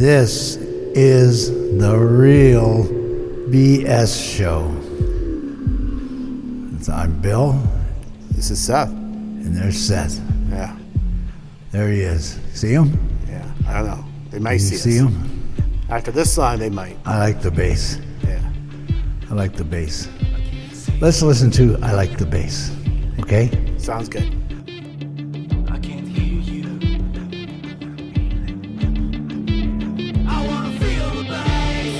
This is the real BS show. I'm Bill. This is Seth. And there's Seth. Yeah. There he is. See him? Yeah. I don't know. They might Can you see us. Him? After this song, they might. I like the bass. Yeah. I like the bass. Let's listen to I Like the Bass. Okay? Sounds good. I can't hear you. I wanna feel the bass.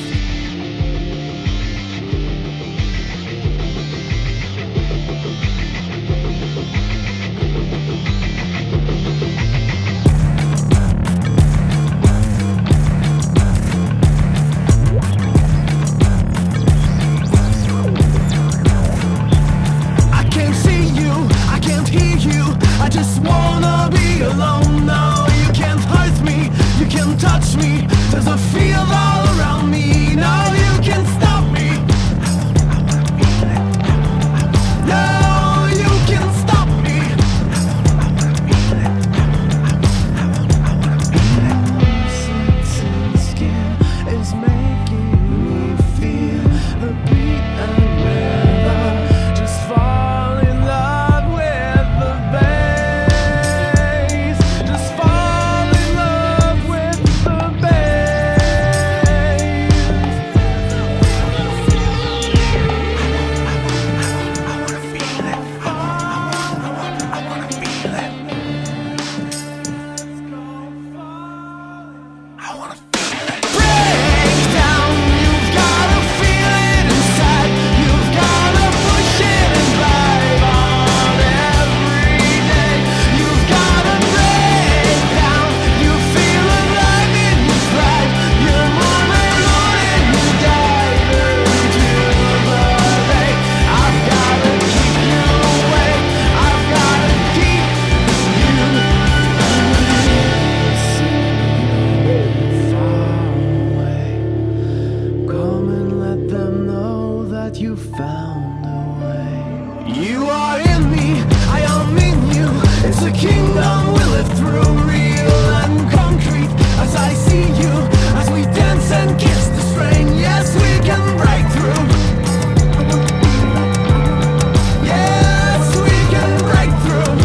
I can't see you, I can't hear you. I just wanna be alone. No, you can't hurt me, you can't touch me. There's a field all around me. No, you can't stop me. No, you can't stop me. Sensitive skin is making me feel the beat and rhythm. Just fall in love with the bass. Just fall in love with the bass. I wanna feel it. I wanna feel it. I wanna feel it. Break down, you've gotta feel it inside. You've gotta push it and drive on every day. You've gotta break down. You feel alive in your thrive. You're moving on and you dive into the day. I've gotta keep you awake. I've gotta keep you far away. Come and let them know that you found a way. You are in me, I am in you. It's a kingdom we live through, real and concrete. As I see you, as we dance and kiss the strain, yes, we can break through. Yes, we can break through.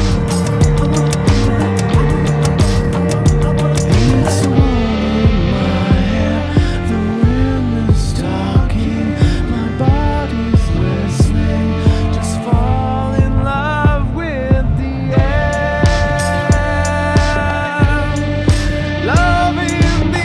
It's warm in my hair, the wind is talking, my body's listening. Just fall in love with the air. Love in the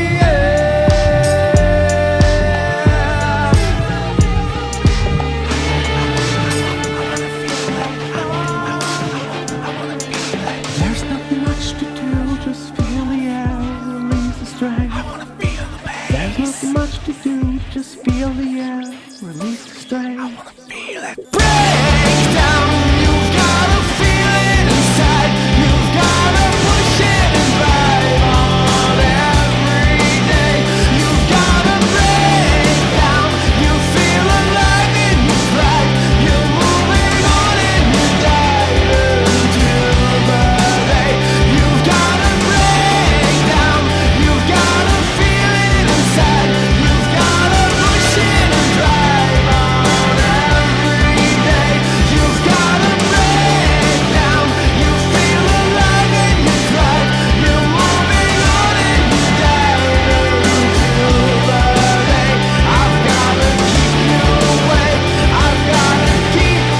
There's nothing much to do, just feel the air, release the strain. I wanna feel the bass. There's nothing much to do, just feel the air, release the strain. I wanna feel it. Break down, you've gotta feel it inside. You've gotta push it and drive on every day. You've gotta break down. You feel alive in your thrive. You're moving on and you dive into the day. You've gotta break down. You've gotta feel it inside. You've gotta push it and drive on every day. You've gotta break down. You feel alive in your thrive. You're moving on and you dive into the day. I've gotta keep you awake. I've gotta keep you.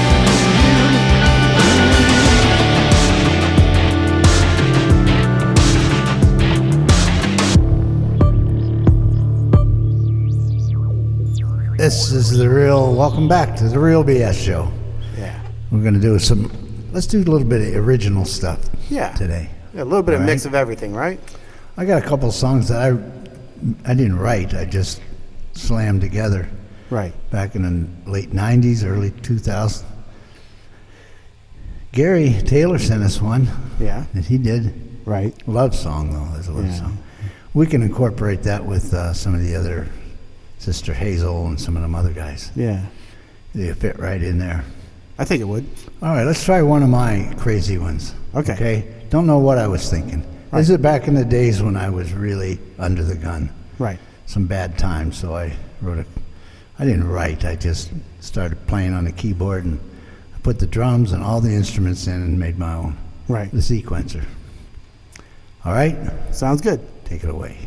This is the real, welcome back to the real BS show. Yeah. We're going to do let's do a little bit of original stuff Yeah. today. Yeah, a little bit of All mix right. of everything, right? I got a couple of songs that I didn't write. I just slammed together Right. back in the late 90s, early 2000s. Gary Taylor sent us one Yeah. that he did. Right. Love song, though. There's a love Yeah. song. We can incorporate that with some of the other Sister Hazel and some of them other guys. Yeah. They fit right in there. I think it would. All right, let's try one of my crazy ones. Okay. Don't know what I was thinking. Right. This is back in the days when I was really under the gun. Right. some bad times. So I didn't write. I just started playing on the keyboard and I put the drums and all the instruments in and made my own. Right. The sequencer. All right, Sounds good. take it away.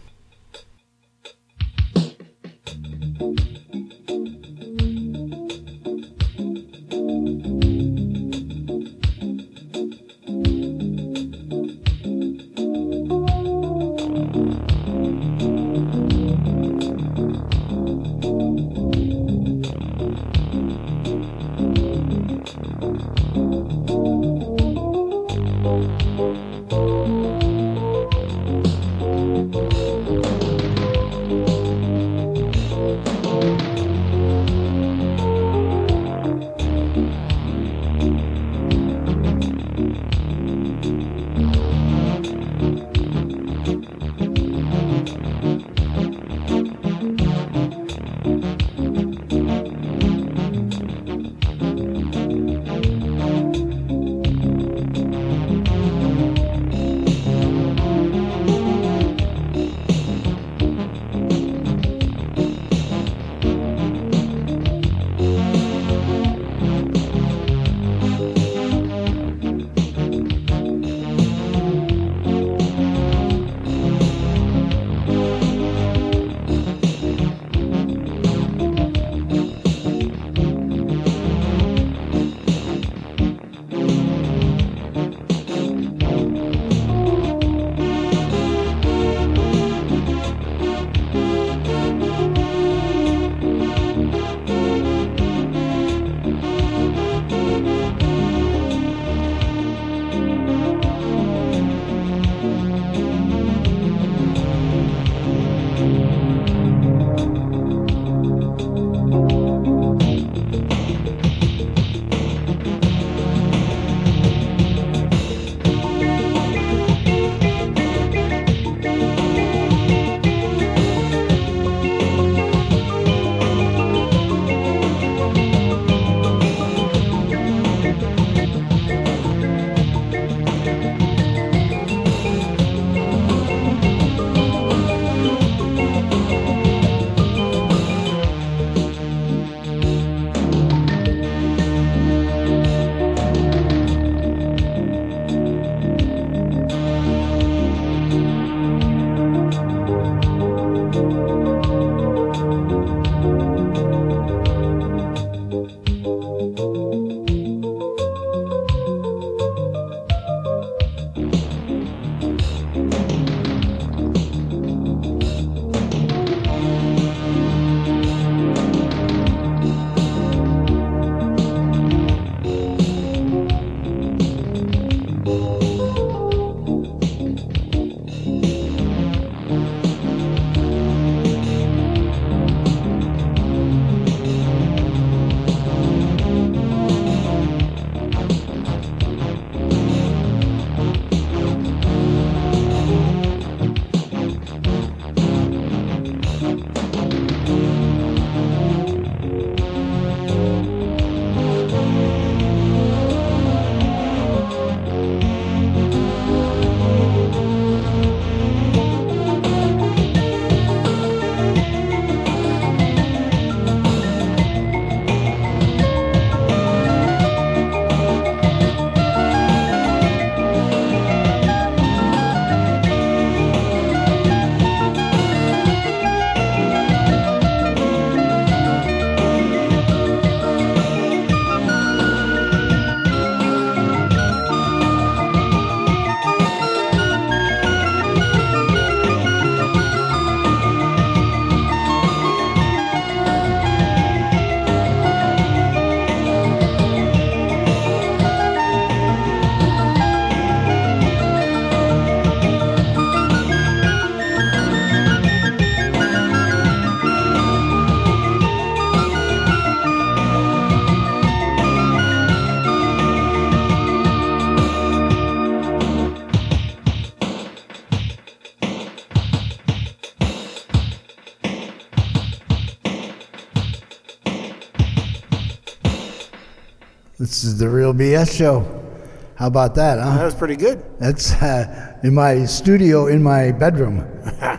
This is the Real BS Show. How about that, huh? That was pretty good. That's in my studio in my bedroom.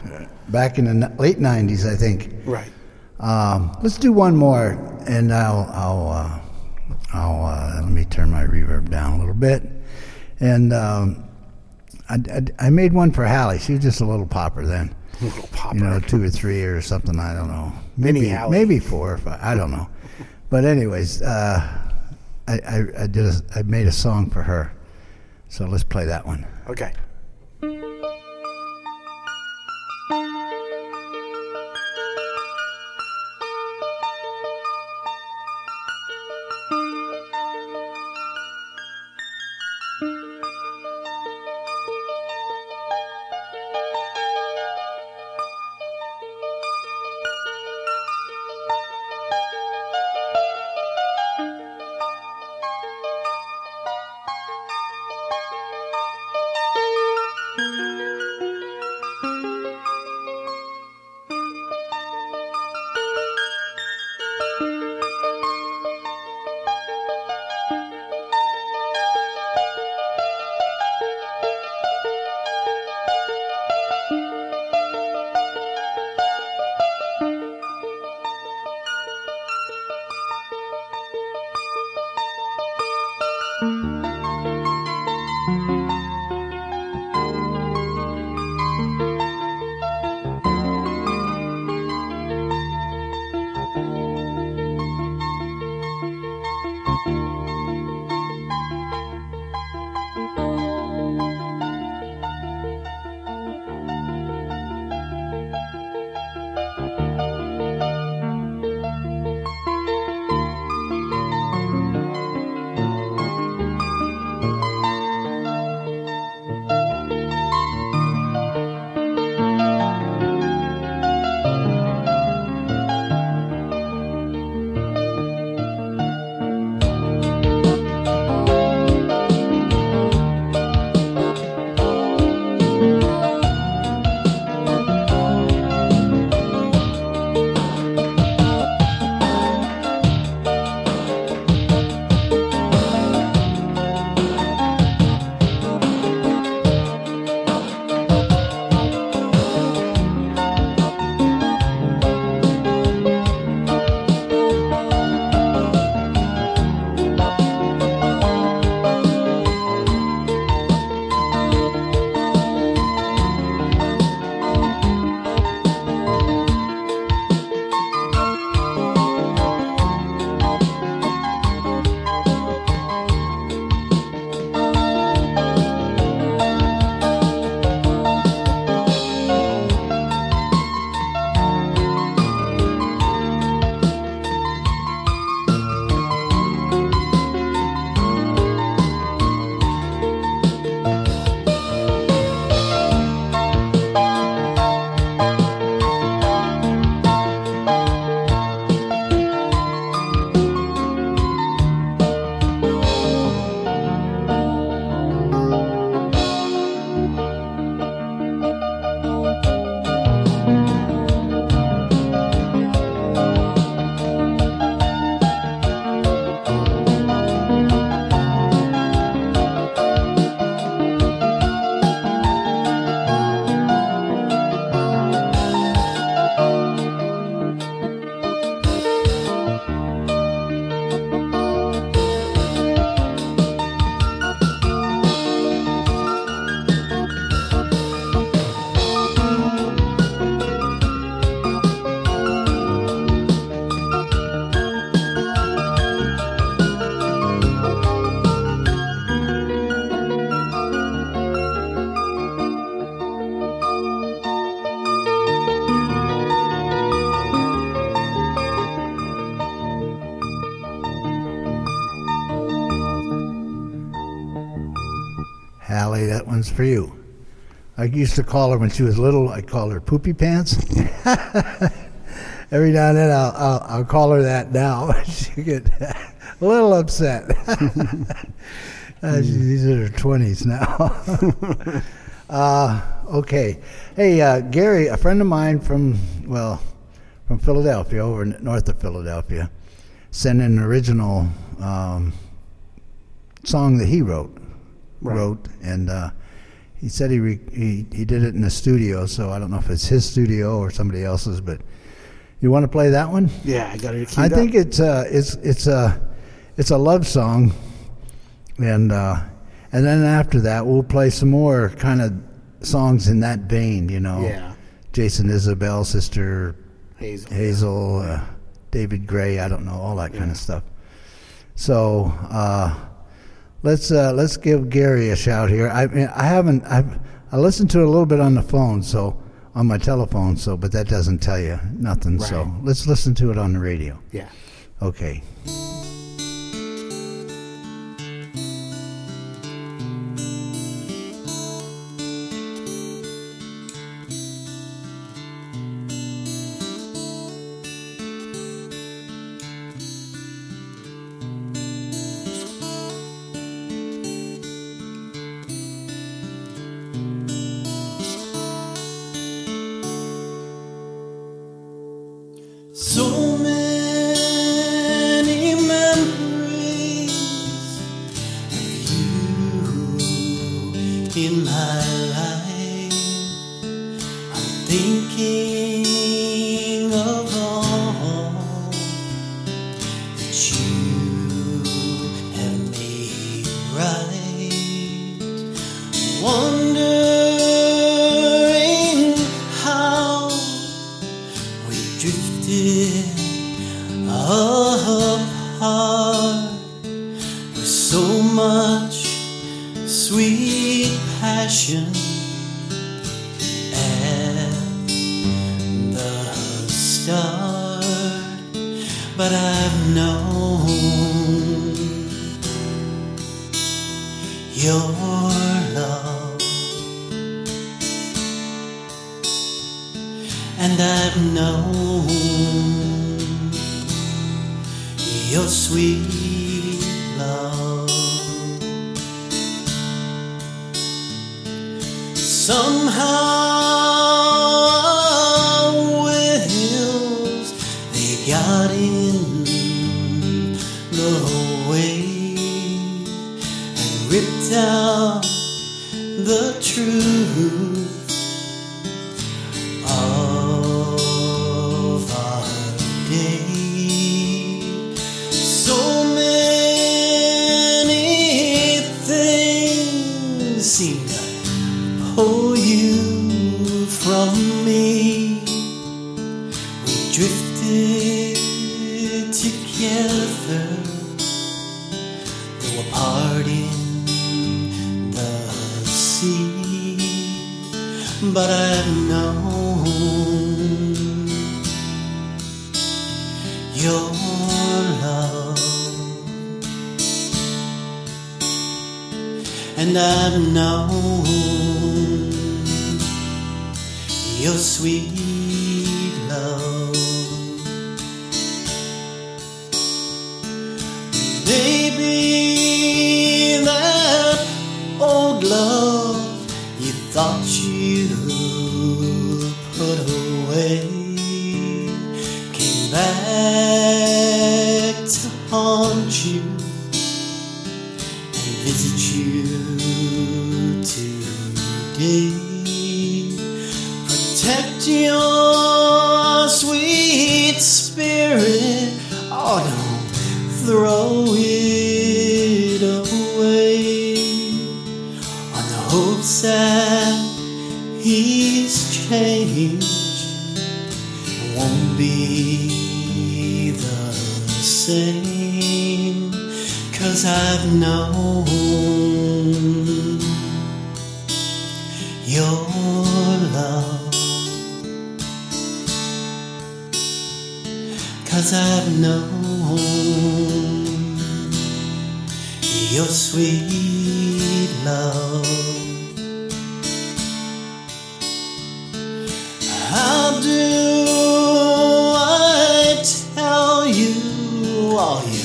back in the late 90s, I think. Right. Let's do one more, and I'll let me turn my reverb down a little bit. And I made one for Hallie. She was just a little popper then. A little popper. 2 or 3 or something. I don't know. Mini Hallie. Maybe 4 or 5. I don't know. But anyways, I made a song for her. So let's play that one. Okay. Hallie, that one's for you. I used to call her when she was little, I called her Poopy Pants. Every now and then I'll call her that now. She get a little upset. She's in her 20s now. Okay. Hey, Gary, a friend of mine from Philadelphia, over north of Philadelphia, sent an original song that he wrote, and he said he did it in the studio, so I don't know if it's his studio or somebody else's. But you want to play that one? Yeah, I got it queued I up. think it's a love song, and then after that we'll play some more kind of songs in that vein. Yeah. Jason Isabel, Sister Hazel. David Gray, I don't know, all that kind of stuff. So let's give Gary a shout here. I listened to it a little bit on the phone, so on my telephone, but that doesn't tell you nothing. Right. So let's listen to it on the radio. Yeah. Okay. So many memories of you in my life. I'm thinking of all that you have made right. Wondering how we drifted apart with so much sweet passion at the start. But I've known your love, and I've known your sweet love. Somehow wheels, they got in the way and ripped out the truth of our day. So many things seem to pull you from me. We drifted together, though apart in the sea. But I've known your love, and I've known your sweet love. Maybe that old love you thought you put away came back to haunt you and visit you today. Protect your sweet spirit, oh, don't throw it away on the hopes that he's changed and won't be the same. 'Cause I've known your love, 'cause I've known your sweet love. How do I tell you all you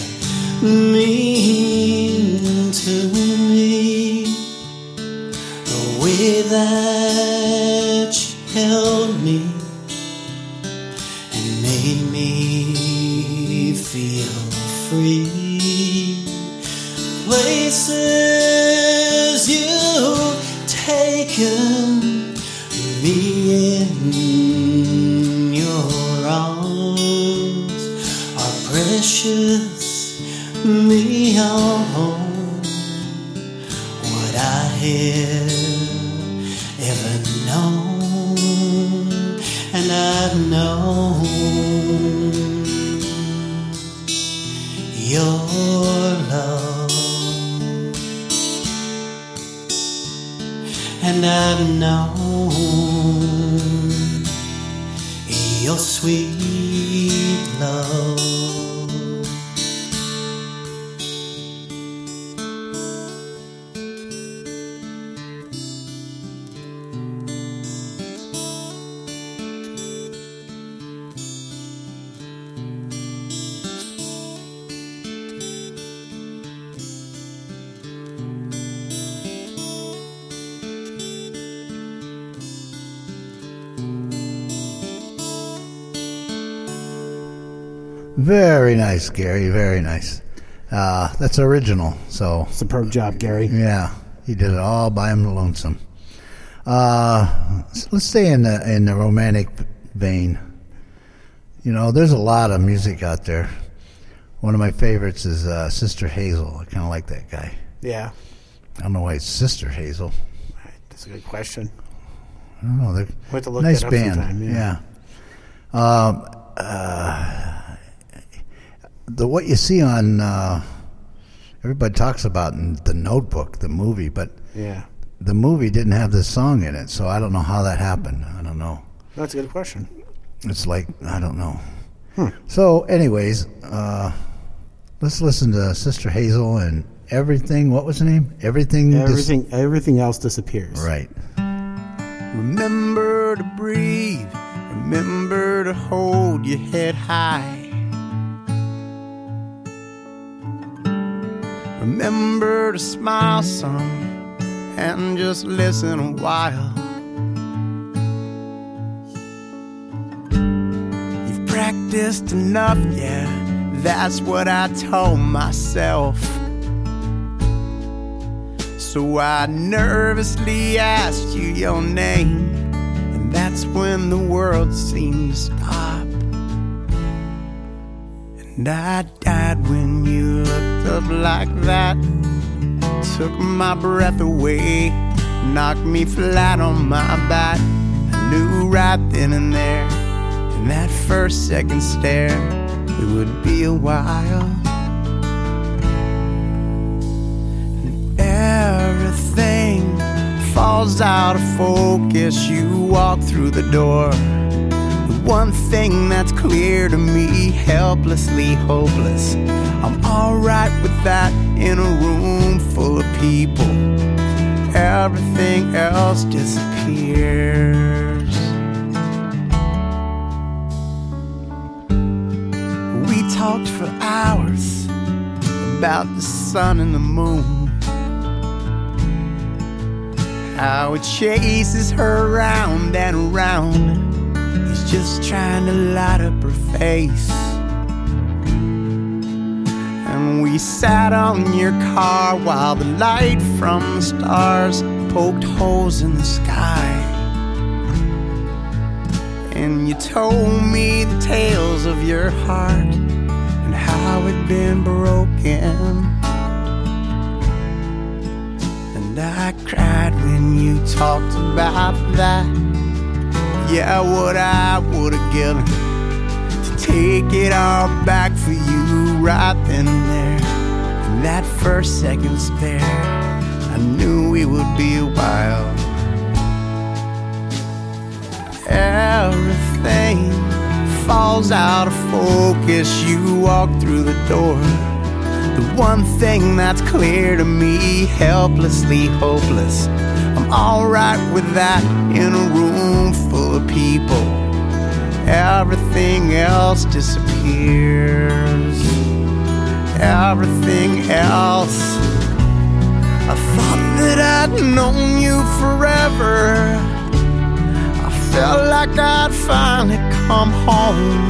mean to me? The way that you held me and made me feel free. Places you take me in your arms are precious beyond what I have ever known, and I've known your love, and I've known your sweet love. Very nice, Gary. Very nice. That's original. So Superb job, Gary. yeah, he did it all by him lonesome. Let's stay in the romantic vein. You know, there's a lot of music out there. One of my favorites is Sister Hazel. I kind of like that guy. Yeah. I don't know why it's Sister Hazel. That's a good question. I don't know. They're We'll have to look nice that up band. sometime, yeah. What you see on everybody talks about in The Notebook, the movie, but Yeah. the movie didn't have this song in it, so I don't know how that happened. I don't know. That's a good question. It's like, I don't know. So, anyways, let's listen to Sister Hazel and Everything. What was the name? Everything. Everything else disappears. Right. Remember to breathe. Remember to hold your head high. Remember to smile some and just listen a while. You've practiced enough, yeah, that's what I told myself. So I nervously asked you your name, and that's when the world seemed to stop. And I died when you looked up like that, took my breath away, knocked me flat on my back. I knew right then and there, in that first second stare, it would be a while. And everything falls out of focus, you walk through the door. The one thing that's clear to me, helplessly hopeless, I'm alright with that in a room full of people. Everything else disappears. We talked for hours about the sun and the moon, how it chases her round and round. He's just trying to light up her face. And we sat on your car while the light from the stars poked holes in the sky. And you told me the tales of your heart and how it'd been broken. And I cried when you talked about that. Yeah, what I would've given to take it all back for you right then and there. In that first second stare, I knew it would be a while. Everything falls out of focus, you walk through the door. The one thing that's clear to me, helplessly hopeless, I'm alright with that in a room full of people. Everything else disappears. Everything else. I thought that I'd known you forever. I felt like I'd finally come home.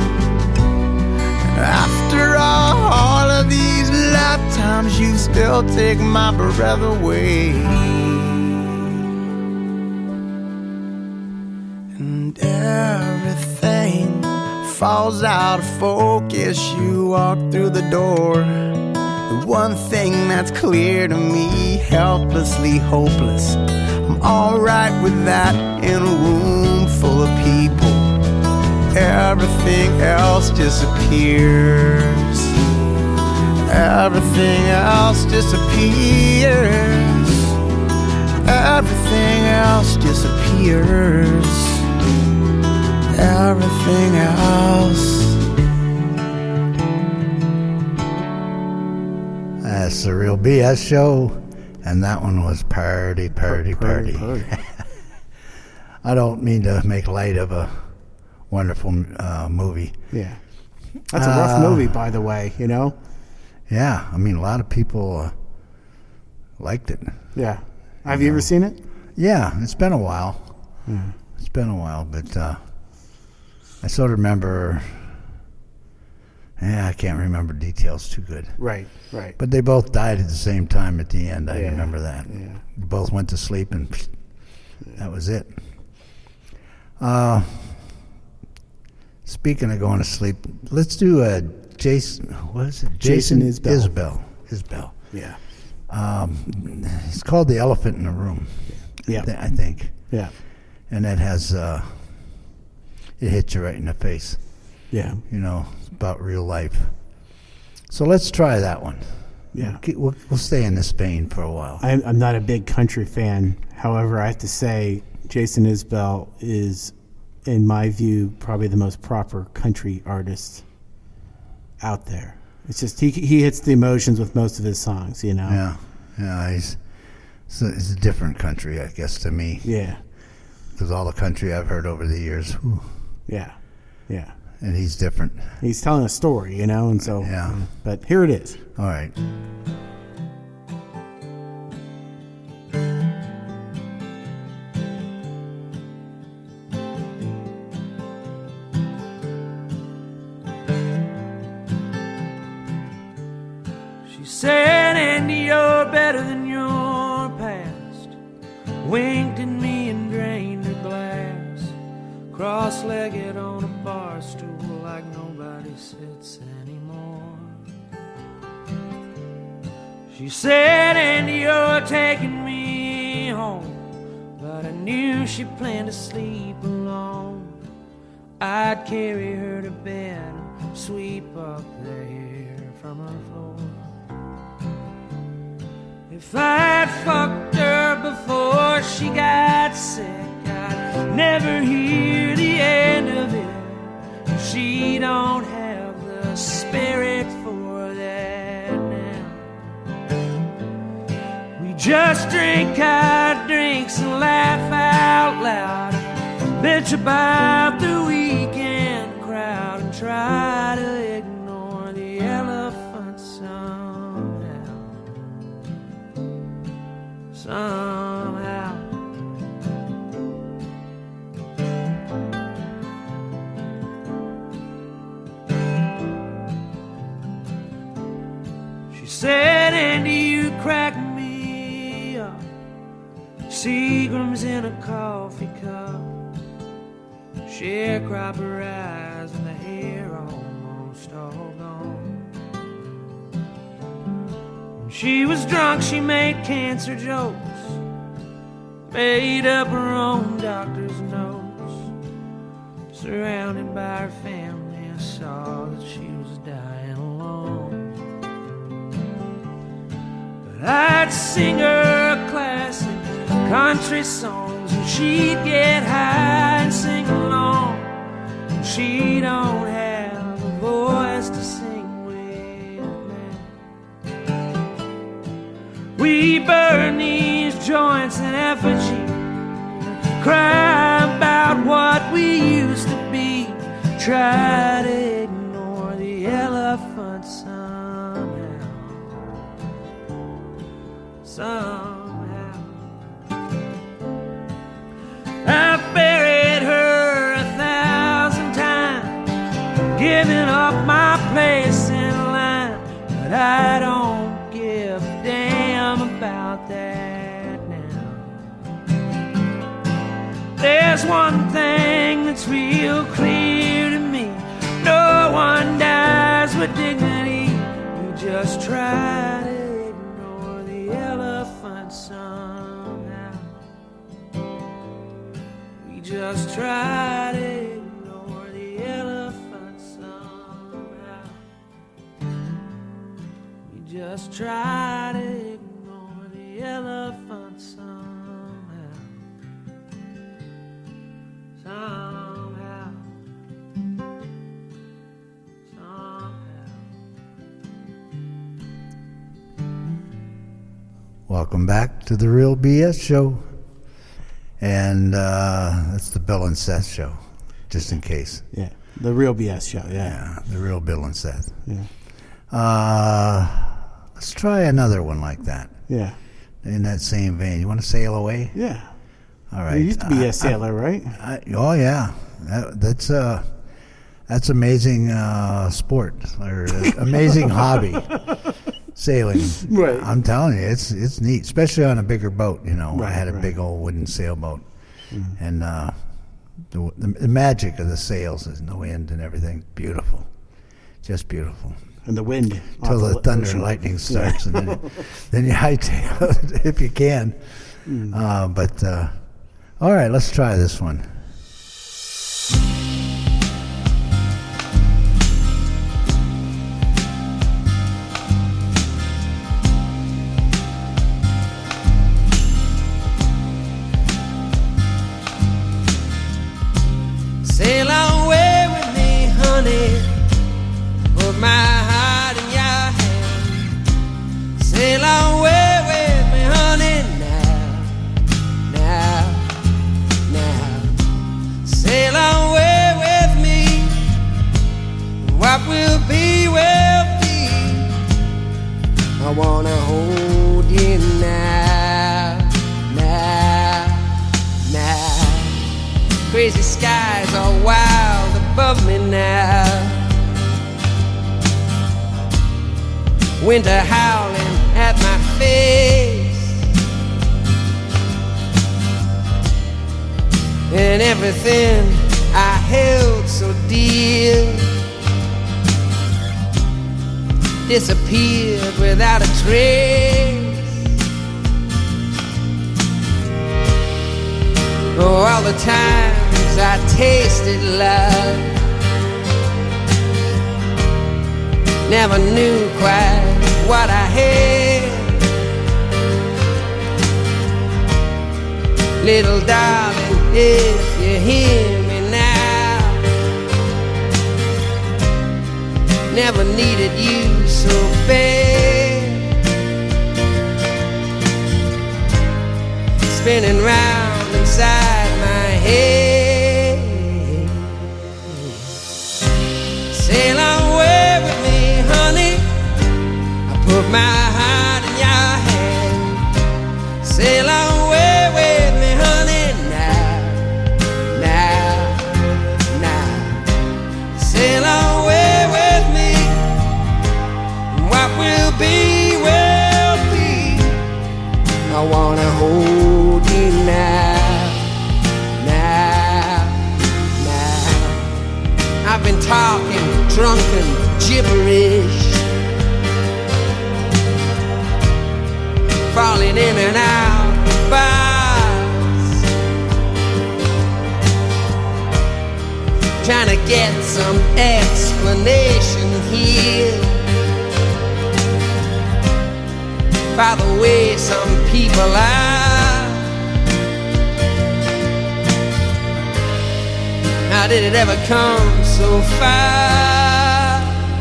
After all of these lifetimes, you still take my breath away. and everything falls out of focus. You walk through the door. The one thing that's clear to me, helplessly hopeless. I'm alright with that in a room full of people. Everything else disappears. Everything else disappears. Everything else disappears. Everything else. That's the Real BS Show, and that one was Party. I don't mean to make light of a wonderful movie. Yeah. That's a rough movie, by the way, you know? Yeah, I mean, a lot of people liked it. Yeah. Have you ever seen it? Yeah, it's been a while. It's been a while, but I sort of remember... I can't remember details too good. Right. But they both died at the same time at the end. I remember that. Yeah. They both went to sleep, and that was it. Speaking of going to sleep, let's do a Jason. What is it? Jason Isbell. Isbell. Yeah. It's called The Elephant in the Room. Yeah. I think. Yeah. And it has it hits you right in the face. Yeah. You know, it's about real life. So let's try that one. Yeah. We'll stay in this vein for a while. I'm not a big country fan. However, I have to say Jason Isbell is, in my view, probably the most proper country artist out there. It's just he hits the emotions with most of his songs, you know? Yeah. It's a different country, I guess, to me. Yeah. Because all the country I've heard over the years. Whew. Yeah. And he's different. He's telling a story, you know, and so. Yeah. But here it is. All right. She said, Andy, you're better than your past. Winked at me and drained her glass. Cross-legged on a bar stool like nobody sits anymore. She said, Andy, you're taking me home. But I knew she planned to sleep alone. I'd carry her to bed, sweep up the hair from her floor. If I'd fucked her before she got sick, I'd never hear the end of it. She don't have the spirit for that now. We just drink our drinks and laugh out loud, bitch about the weekend crowd, and try to ignore the elephant somehow. She said, Andy, you crack me up. Seagram's in a coffee cup. Sharecropper eyes and the hair almost all gone. When she was drunk, she made cancer jokes, made up her own doctor's notes. Surrounded by her family, I saw that she was dying alone. But I'd sing her classic country songs, and she'd get high and sing along. And she don't have a voice to sing with now. We burn these joints in effigy, cry about what we used to be, try to ignore the elephant somehow. I buried her 1,000 times, giving up my place in line, but I don't give a damn about that now. There's one thing it's real clear to me. No one dies with dignity. You just try to ignore the elephant somehow. We just try to ignore the elephant somehow. We just try to ignore the elephant somehow. Somehow. Welcome back to the Real BS Show. And that's the Bill and Seth Show, just in case. Yeah, the Real BS Show, yeah. Yeah, the real Bill and Seth. Yeah. Let's try another one like that. Yeah. In that same vein. You want to sail away? Yeah. All right. You used to be a sailor, right? Oh, yeah. That's amazing sport or amazing hobby. Sailing, Right. I'm telling you, it's neat, especially on a bigger boat. You know, Right, I had a right. big old wooden sailboat, and the magic of the sails and the wind and everything, beautiful, just beautiful. And the wind. Till off the thunder ocean. and lightning starts, and then you hightail it if you can. But all right, let's try this one. Sail away with me, honey. Put my heart in your hand. Sail away with me, honey. Now. Sail away with me. What will be, will be. I wanna hold you now. Crazy skies are wild above me now. Winter howling at my face, and everything I held so dear disappeared without a trace. Oh, all the times I tasted love, never knew quite what I had. Little darling, if you hear me now, never needed you so bad. Spinning round inside my head. Sail away with me, honey. I put my heart in your hand. Sail away with me, honey. Now. Sail away with me. What will be, will be. I wanna hold you now. I've been talking drunken gibberish, falling in and out of bars, trying to get some explanation here by the way some people are. How did it ever come so far?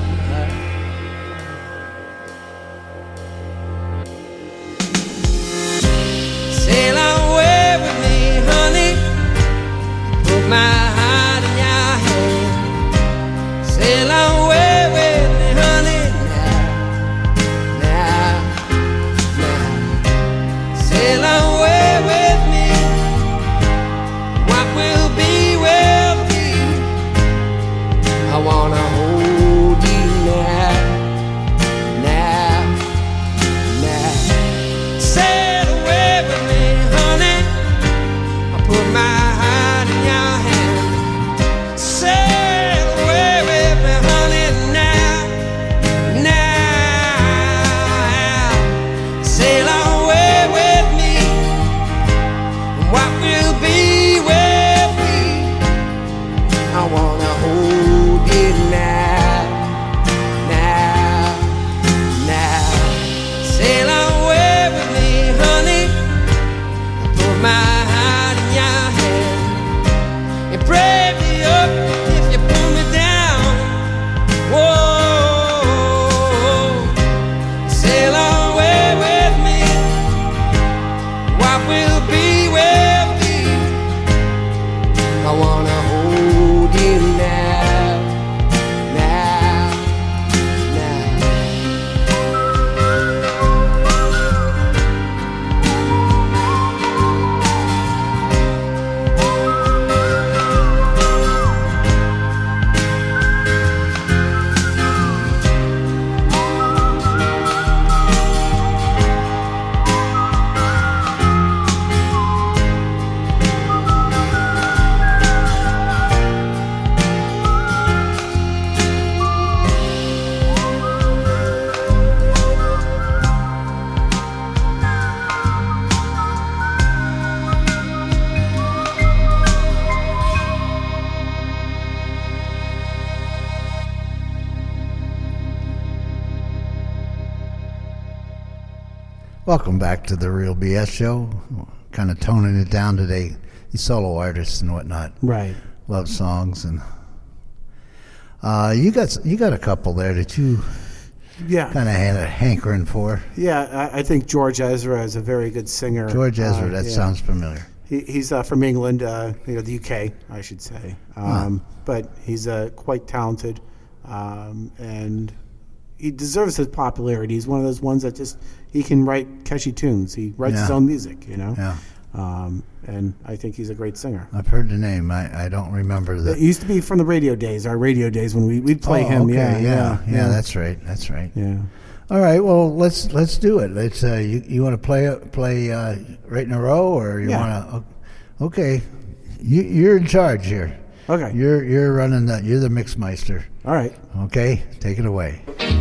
Sail away with me, honey. Put my heart in your hand. Sail away with me, honey. Now. Sail away with me. What will be, will be. I wanna I wanna hold you now, now, now. Welcome back to the Real BS Show. Kind of toning it down today. These solo artists and whatnot. Right. Love songs and you got a couple there that you Yeah. kind of had a hankering for. Yeah, I think George Ezra is a very good singer. George Ezra, that yeah. sounds familiar. He's from England, the UK, I should say. But he's quite talented, and he deserves his popularity. He's one of those ones that just he can write catchy tunes. He writes his own music, you know. Yeah. And I think he's a great singer. I've heard the name. I don't remember It used to be from the radio days, our radio days when we'd play him. Okay. Yeah, That's right. That's right. Yeah. All right. Well, let's do it. Let's. You want to play right in a row, or you Yeah. want to? Okay. You're in charge here. Okay. You're running the. You're the mixmeister. All right. Okay. Take it away.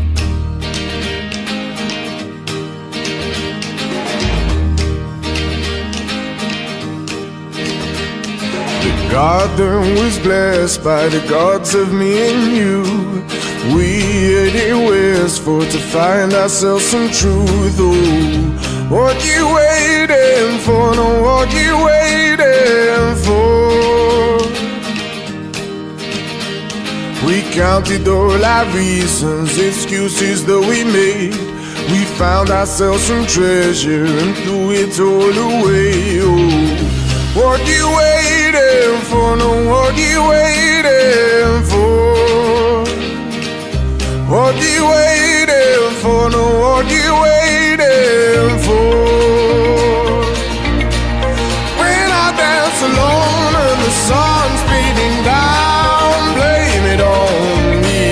The garden was blessed by the gods of me and you. We headed west for to find ourselves some truth. Oh, what you waiting for? No, what you waiting for? We counted all our reasons, excuses that we made. We found ourselves some treasure and threw it all away. Oh, what you waiting for? No, what you waiting for? What you waiting for? No, what you waiting for? When I dance alone and the sun's beating down, blame it on me.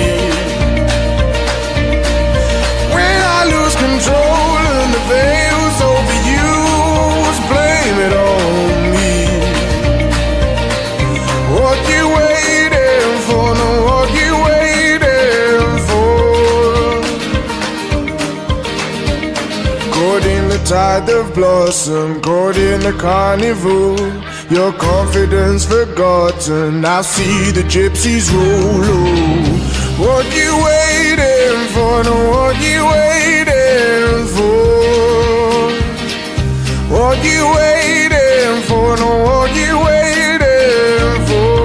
When I lose control and the veil's overused, blame it on me. What you waiting for? No, what you waiting for? Caught in the tide of blossom, caught in the carnival. Your confidence forgotten, now see the gypsies roll. Oh, what you waiting for? No, what you waiting for? What you waiting for? No, what you waiting for?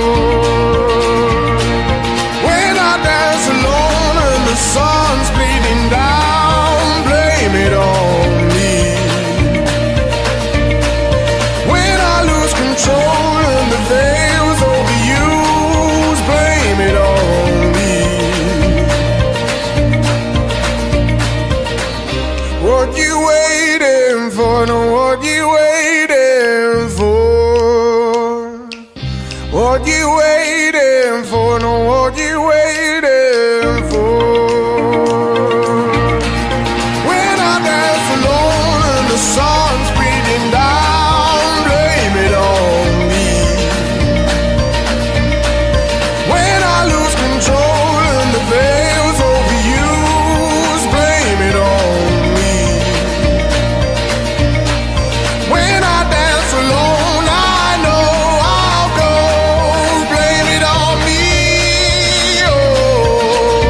When I dance alone and the sun's bleeding down, blame it on me. When I lose control and the veil's overused, blame it on me. What you waiting for? No, what you waiting for? What you waiting for? No, what you waiting for? When I dance alone and the sun's beating down, blame it on me. When I lose control and the veil's overused, blame it on me. When I dance alone, I know I'll go, blame it on me. Oh.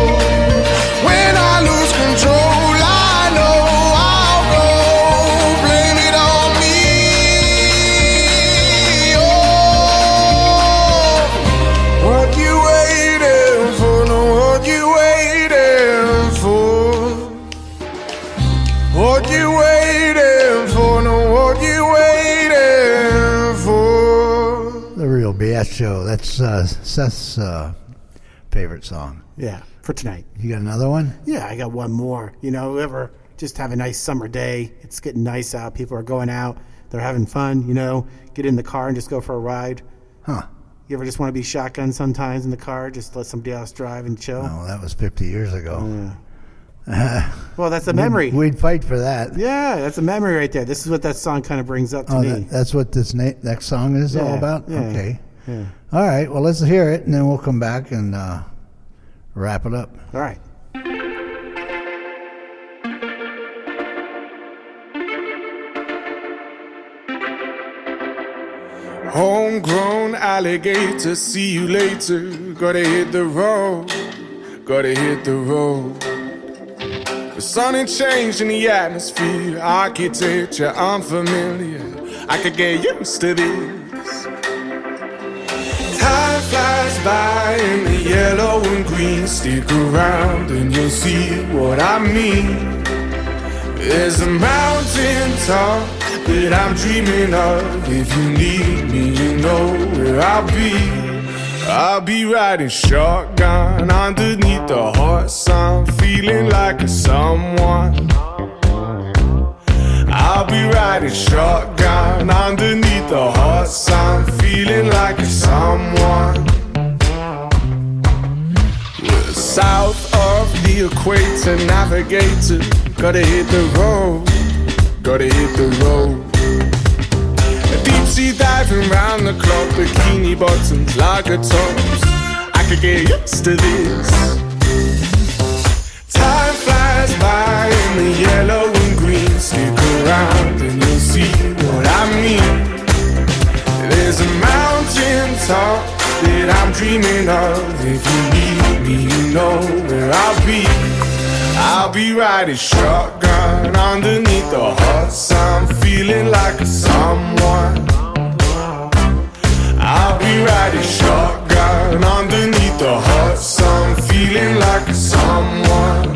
BS show. That's Seth's favorite song. Yeah, for tonight. You got another one? Yeah, I got one more. You know, ever just have a nice summer day. It's getting nice out. People are going out. They're having fun, you know. Get in the car and just go for a ride. Huh. You ever just want to be shotgun sometimes in the car? Just let somebody else drive and chill? Oh, that was 50 years ago. Well, that's a memory. We'd fight for that. Yeah, that's a memory right there. This is what that song kind of brings up to me. That's what this next song is all about? Yeah, okay. Yeah. All right, well, let's hear it, and then we'll come back and wrap it up. All right. Homegrown alligator, see you later. Gotta hit the road, gotta hit the road. The sun ain't changed in the atmosphere, architecture unfamiliar. I could get used to this. Time flies by in the yellow and green. Stick around and you'll see what I mean. There's a mountain top that I'm dreaming of. If you need me, you know where I'll be. I'll be riding shotgun underneath the hot sun, feeling like a someone. I'll be riding shotgun underneath the hot sun, feeling like a someone. We're south of the equator, navigator. Gotta hit the road, gotta hit the road. Deep sea diving round the clock, bikini bottoms, lager tops. I could get used to this. Time flies by in the yellow and green. Stick around and you'll see what I mean. There's a mountain top that I'm dreaming of. If you need me, you know where I'll be. I'll be riding shotgun underneath the hot sun, feeling like a someone. I'll be riding shotgun underneath the hot sun, feeling like a someone.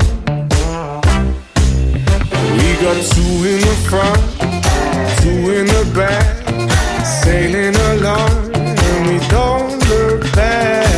We got two in the front, two in the back, sailing along and we don't look back.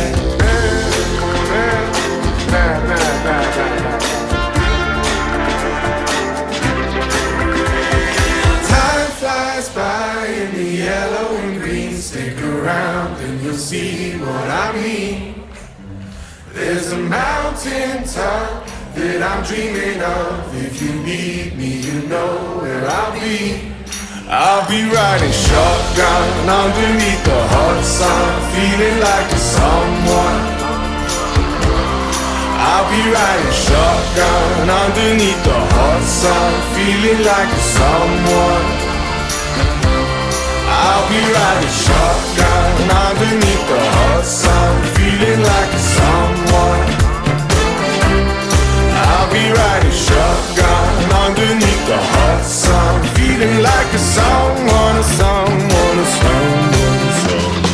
By in the yellow and green, stick around and you'll see what I mean. There's a mountain top that I'm dreaming of. If you need me, you know where I'll be. I'll be riding shotgun underneath the hot sun, feeling like a someone. I'll be riding shotgun underneath the hot sun, feeling like a someone. I'll be riding shotgun underneath the hot sun, feeling like a someone. I'll be riding shotgun underneath the hot sun, feeling like a someone, a someone, a someone, a someone.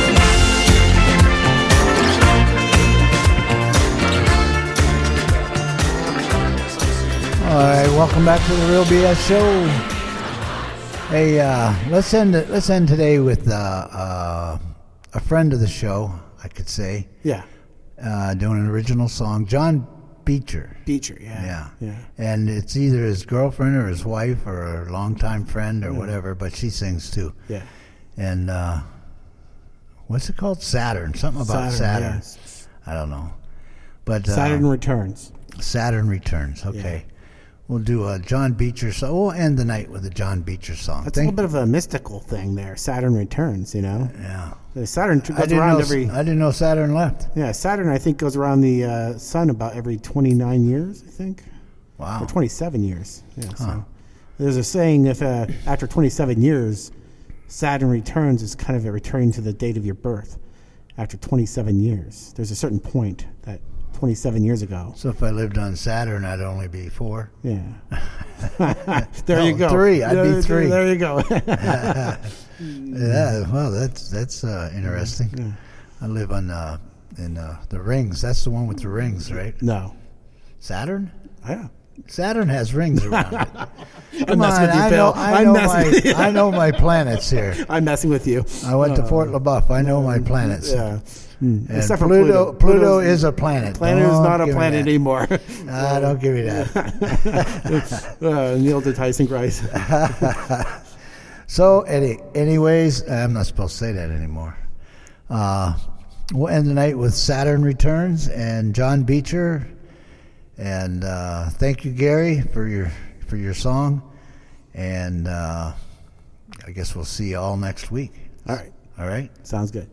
All right, welcome back to the Real BS Show. Hey, let's end today with a friend of the show, I could say. Yeah. Doing an original song, John Beecher. Beecher, yeah. And it's either his girlfriend or his wife or a longtime friend or whatever, but she sings too. Yeah. And what's it called? Saturn. Something about Saturn. Yes. I don't know. But Saturn Returns. Saturn Returns. Okay. Yeah. We'll do a John Beecher song. We'll end the night with a John Beecher song. That's a little bit of a mystical thing there. Saturn Returns, you know? Yeah. Saturn goes around every... I didn't know Saturn left. Yeah, Saturn, I think, goes around the sun about every 29 years, I think. Wow. Or 27 years. Yeah, so there's a saying if after 27 years, Saturn returns is kind of a returning to the date of your birth. After 27 years. There's a certain point that 27 years ago. So if I lived on Saturn, I'd only be 4? Yeah. There you go. 3. I'd be 3. There you go. Yeah, well, that's interesting. Yeah. I live on in the rings. That's the one with the rings, right? No. Saturn? Yeah. Saturn has rings around it. I'm Come messing on, with you, I Bill. know, I'm messing with you. I know my planets here. I'm messing with you. I went to Fort LaBeouf. I know my planets. Yeah. And Except for Pluto Pluto's- is a planet. Planet is Don't not a give me planet that. anymore. Don't give me that. Neil deGrasse Tyson Grice. So, anyways, I'm not supposed to say that anymore. We'll end the night with Saturn Returns and John Beecher. And thank you, Gary, for your song. And I guess we'll see you all next week. All right. All right? Sounds good.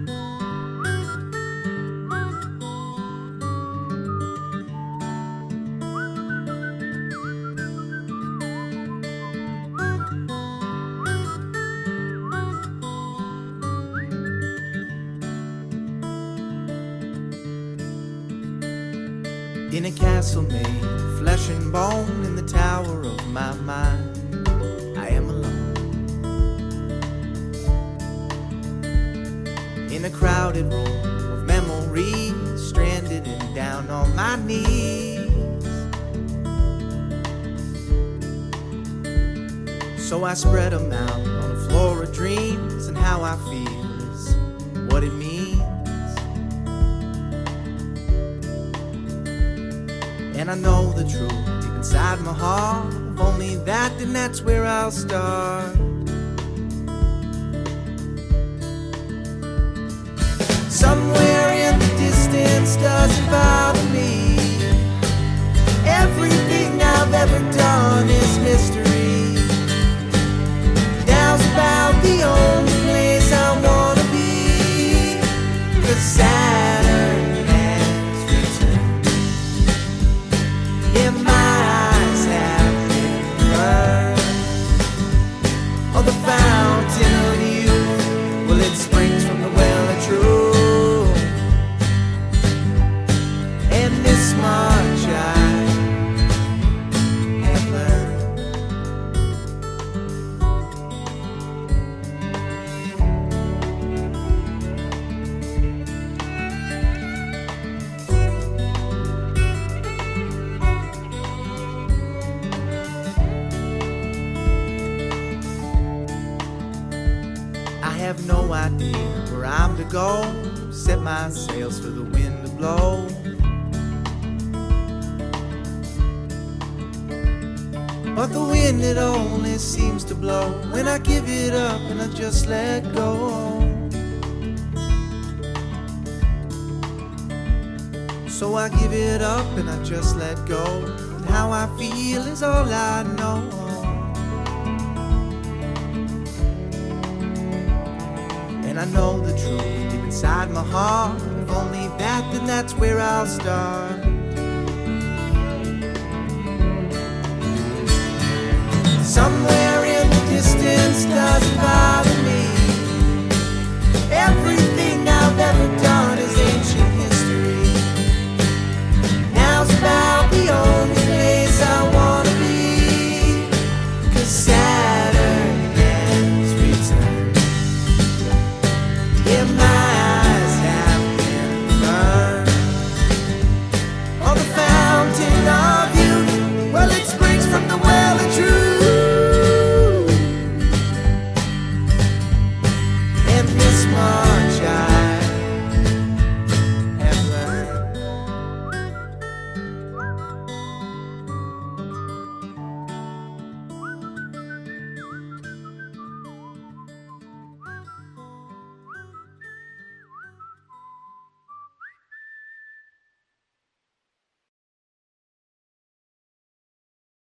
In a castle made of flesh and bone, in the tower of my mind, I am alone. In a crowded room of memories, stranded and down on my knees. So I spread them out on a floor of dreams, and how I feel is what it means. And I know the truth deep inside my heart. If only that, then that's where I'll start. Somewhere in the distance doesn't bother me. Everything I've ever done is history. Now's about the only place I wanna be. 'Cause Saturn has returned. And my eyes have been burned. Oh, the fountain of youth, well, it springs from the well of truth. And this much I have learned. I have no idea where I'm to go. Set my sails for the wind to blow. But the wind, it only seems to blow when I give it up and I just let go. So I give it up and I just let go. And how I feel is all I know. And I know the truth deep inside my heart. If only that, then that's where I'll start. Somewhere